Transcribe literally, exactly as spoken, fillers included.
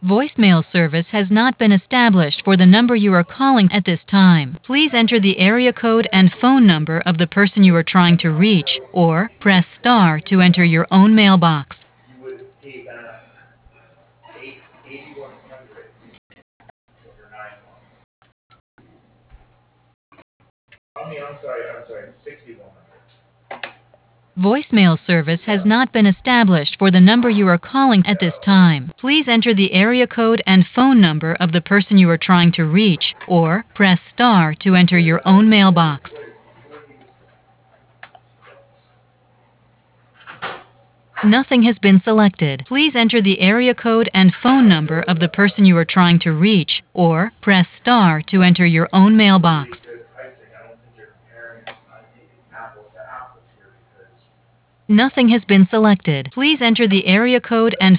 Voicemail service has not been established for the number you are calling at this time. Please enter the area code and phone number of the person you are trying to reach, or press star to enter your own mailbox. You would pay that eight, eighty-one hundred over nine months. I mean, I'm sorry, I'm sorry, sixty-one hundred. Voicemail service has not been established for the number you are calling at this time. Please enter the area code and phone number of the person you are trying to reach, or press star to enter your own mailbox. Nothing has been selected. Please enter the area code and phone number of the person you are trying to reach, or press star to enter your own mailbox. Nothing has been selected. Please enter the area code and